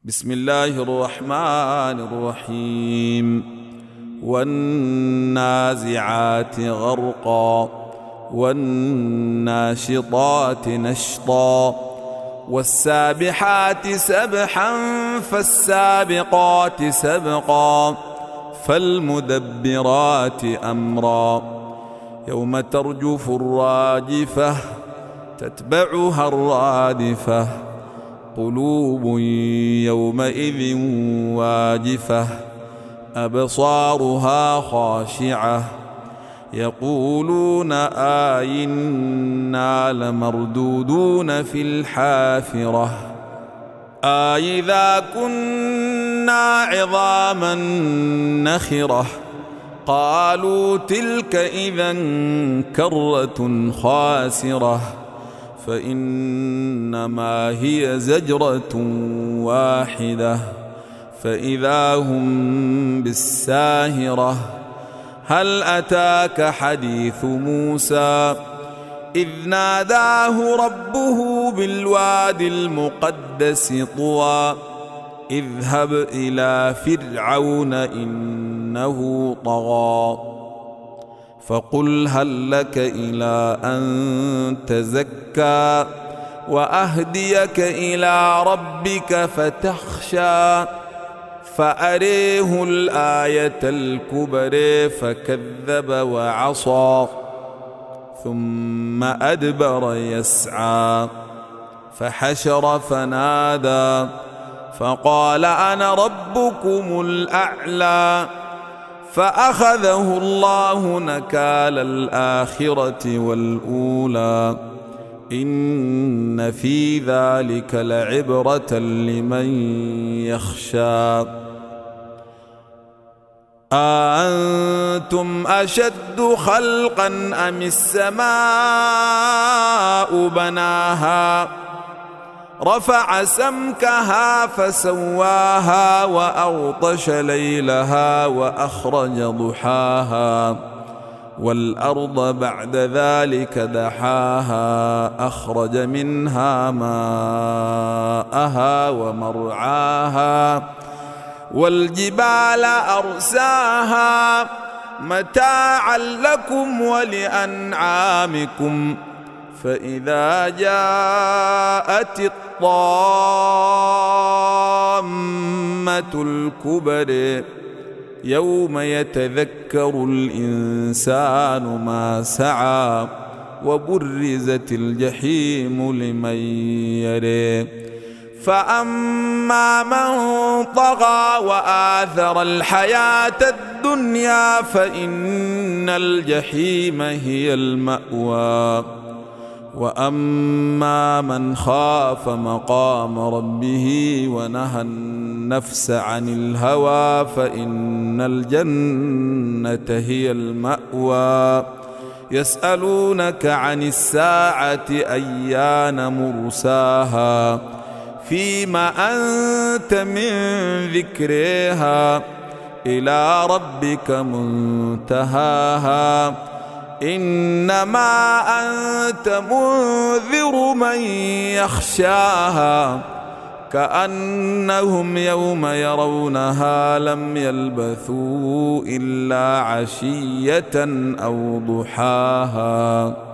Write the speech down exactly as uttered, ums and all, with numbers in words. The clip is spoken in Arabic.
بسم الله الرحمن الرحيم. والنازعات غرقا والناشطات نشطا والسابحات سبحا فالسابقات سبقا فالمدبرات أمرا يوم ترجف الراجفة تتبعها الرادفة قلوب يومئذ واجفة أبصارها خاشعة يقولون آئنا لمردودون في الحافرة أإذا كنا عظاما نخرة قالوا تلك إذا كرة خاسرة فإنما هي زجرة واحدة فإذا هم بالساهرة هل أتاك حديث موسى إذ ناداه ربه بالواد المقدس طوى اذهب إلى فرعون إنه طغى فقل هل لك إلى أن تزكى وأهديك إلى ربك فتخشى فأريه الآية الكبرى فكذب وعصى ثم أدبر يسعى فحشر فنادى فقال أنا ربكم الأعلى فأخذه الله نكال الآخرة والأولى إن في ذلك لعبرة لمن يخشى أأنتم أشد خلقا أم السماء بناها رفع سمكها فسواها وأغطش ليلها وأخرج ضحاها والأرض بعد ذلك دحاها أخرج منها ماءها ومرعاها والجبال أرساها متاعا لكم ولأنعامكم فإذا جاءت الطامة الكبرى يوم يتذكر الإنسان ما سعى وبرزت الجحيم لمن يرى فأما من طغى وآثر الحياة الدنيا فإن الجحيم هي المأوى وأما من خاف مقام ربه ونهى النفس عن الهوى فإن الجنة هي المأوى يسألونك عن الساعة أيان مرساها فيما أنت من ذكرها إلى ربك منتهاها إنما أنت منذر من يخشاها كأنهم يوم يرونها لم يلبثوا إلا عشية أو ضحاها.